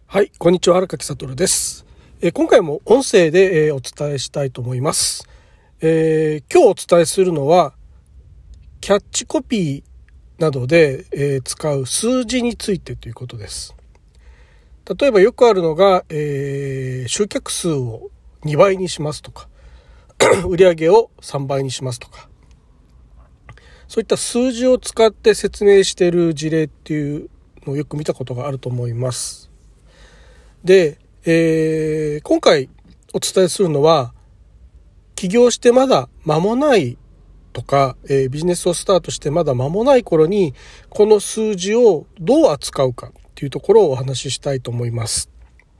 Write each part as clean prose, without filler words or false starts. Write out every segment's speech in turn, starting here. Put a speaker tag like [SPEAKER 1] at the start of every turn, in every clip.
[SPEAKER 1] はい、こんにちは、荒垣悟です。今回も音声で、お伝えしたいと思います。今日お伝えするのはキャッチコピーなどで、使う数字についてということです。例えばよくあるのが、集客数を2倍にしますとか売上を3倍にしますとか、そういった数字を使って説明している事例っていうのをよく見たことがあると思います。で、今回お伝えするのは起業してまだ間もないとか、ビジネスをスタートしてまだ間もない頃にこの数字をどう扱うかっていうところをお話ししたいと思います。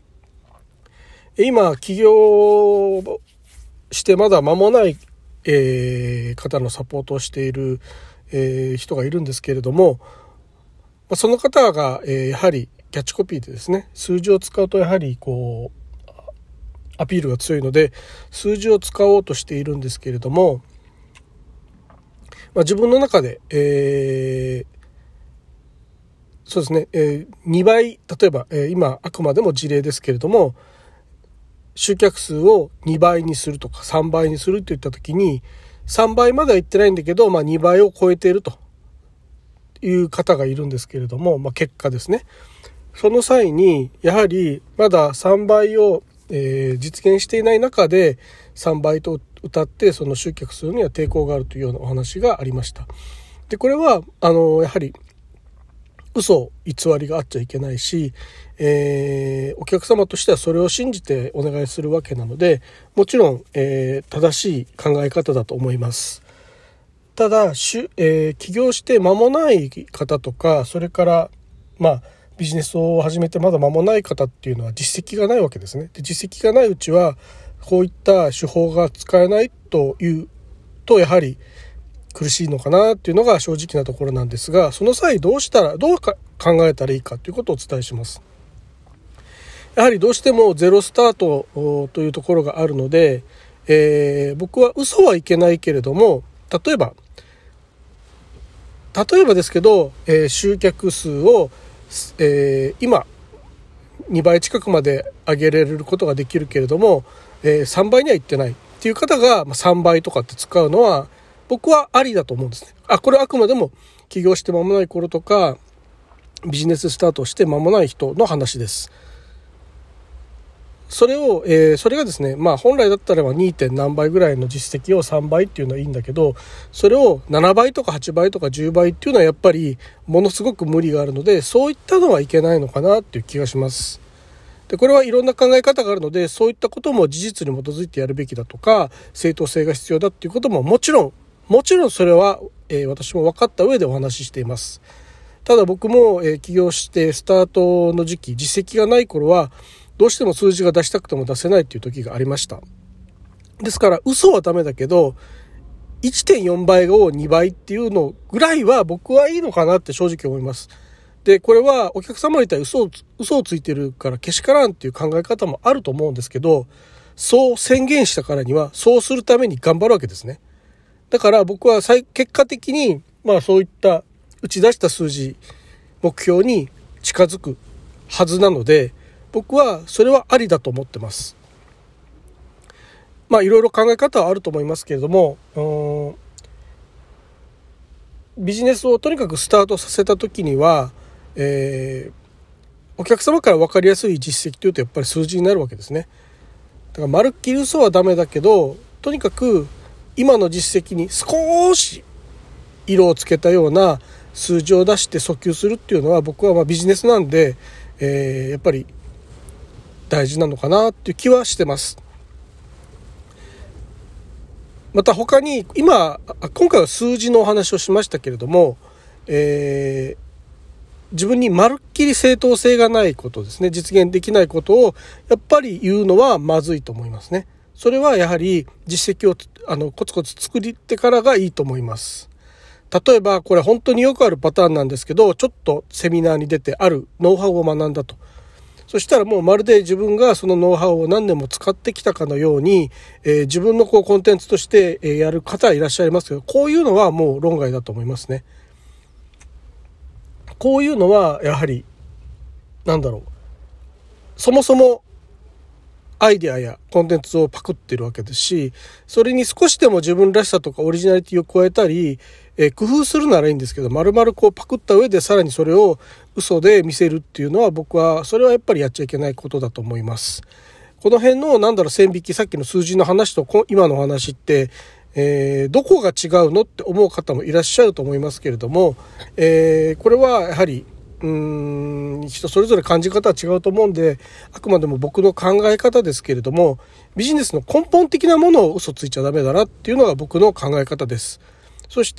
[SPEAKER 1] 今起業してまだ間もない、方のサポートをしている、人がいるんですけれども、その方が、やはりキャッチコピーでですね、数字を使うとやはりアピールが強いので数字を使おうとしているんですけれども、自分の中で、そうですね、2倍、例えば、今あくまでも事例ですけれども、集客数を2倍にするとか3倍にするといった時に3倍までは行ってないんだけど、2倍を超えているという方がいるんですけれども、結果ですね、その際にやはりまだ3倍を、実現していない中で3倍と謳ってその集客するには抵抗があるというようなお話がありました。でこれはやはり嘘偽りがあっちゃいけないし、お客様としてはそれを信じてお願いするわけなので、もちろん、正しい考え方だと思います。ただ、起業して間もない方とか、それからビジネスを始めてまだ間もない方っていうのは実績がないわけですね。で実績がないうちはこういった手法が使えないというとやはり苦しいのかなっていうのが正直なところなんですが、その際どう考えたらいいかということをお伝えします。やはりどうしてもゼロスタートというところがあるので、僕は嘘はいけないけれども、例えばですけど、集客数を、今2倍近くまで上げられることができるけれども、3倍にはいってないっていう方が3倍とかって使うのは僕はありだと思うんですね。これはあくまでも起業して間もない頃とかビジネススタートして間もない人の話です。それがですね、本来だったら 2. 点何倍ぐらいの実績を3倍っていうのはいいんだけど、それを7倍とか8倍とか10倍っていうのはやっぱりものすごく無理があるので、そういったのはいけないのかなっていう気がします。でこれはいろんな考え方があるので、そういったことも事実に基づいてやるべきだとか、正当性が必要だっていうことももちろんそれは、私も分かった上でお話ししています。ただ僕も、起業してスタートの時期、実績がない頃はどうしても数字が出したくても出せないっていう時がありました。ですから嘘はダメだけど 1.4 倍を2倍っていうのぐらいは僕はいいのかなって正直思います。でこれはお客様に対して嘘をついてるからけしからんっていう考え方もあると思うんですけど、そう宣言したからにはそうするために頑張るわけですね。だから僕は結果的にそういった打ち出した数字目標に近づくはずなので、僕はそれはありだと思ってます。いろいろ考え方はあると思いますけれども、ビジネスをとにかくスタートさせた時には、お客様から分かりやすい実績というとやっぱり数字になるわけですね。だからまるっきり嘘はダメだけど、とにかく今の実績に少し色をつけたような数字を出して訴求するっていうのは、僕はビジネスなんで、やっぱり大事なのかなっていう気はしてます。また他に今回は数字のお話をしましたけれども、自分にまるっきり正当性がないことですね、実現できないことをやっぱり言うのはまずいと思いますね。それはやはり実績をコツコツ作ってからがいいと思います。例えばこれ本当によくあるパターンなんですけど、ちょっとセミナーに出てあるノウハウを学んだと。そしたらもうまるで自分がそのノウハウを何年も使ってきたかのように、自分のコンテンツとして、やる方いらっしゃいますけど、こういうのはもう論外だと思いますね。こういうのはやはりそもそもアイデアやコンテンツをパクってるわけですし、それに少しでも自分らしさとかオリジナリティを加えたり、工夫するならいいんですけど、丸々こうパクった上でさらにそれを嘘で見せるっていうのは、僕はそれはやっぱりやっちゃいけないことだと思います。この辺の線引き、さっきの数字の話と今の話って、どこが違うのって思う方もいらっしゃると思いますけれども、これはやはり人それぞれ感じ方は違うと思うんで、あくまでも僕の考え方ですけれども、ビジネスの根本的なものを嘘ついちゃダメだなっていうのが僕の考え方です。そして、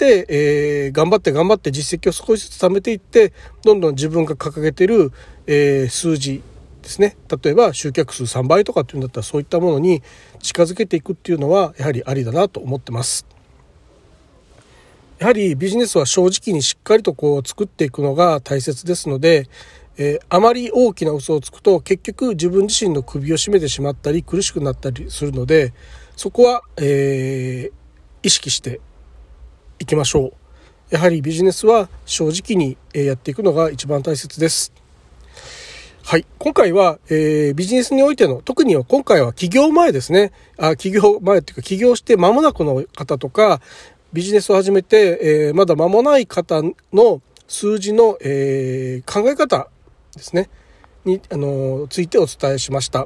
[SPEAKER 1] 頑張って実績を少しずつ貯めていって、どんどん自分が掲げている、数字ですね、例えば集客数3倍とかっていうんだったら、そういったものに近づけていくっていうのはやはりありだなと思ってます。やはりビジネスは正直にしっかりと作っていくのが大切ですので、あまり大きな嘘をつくと結局自分自身の首を絞めてしまったり苦しくなったりするので、そこは、意識していきましょう。やはりビジネスは正直にやっていくのが一番大切です。はい、今回は、ビジネスにおいての、特には今回は起業前ですね。起業前っていうか、起業して間もなくの方とか、ビジネスを始めて、まだ間もない方の数字の、考え方ですねについてお伝えしました。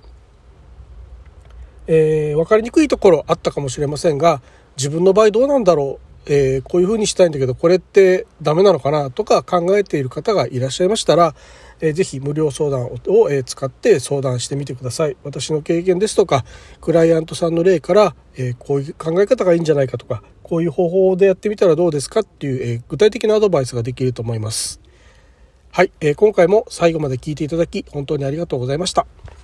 [SPEAKER 1] 分かりにくいところあったかもしれませんが、自分の場合どうなんだろう、こういうふうにしたいんだけどこれってダメなのかなとか考えている方がいらっしゃいましたら、ぜひ無料相談を使って相談してみてください。私の経験ですとかクライアントさんの例から、こういう考え方がいいんじゃないかとか、こういう方法でやってみたらどうですかっていう、具体的なアドバイスができると思います。はい、今回も最後まで聞いていただき本当にありがとうございました。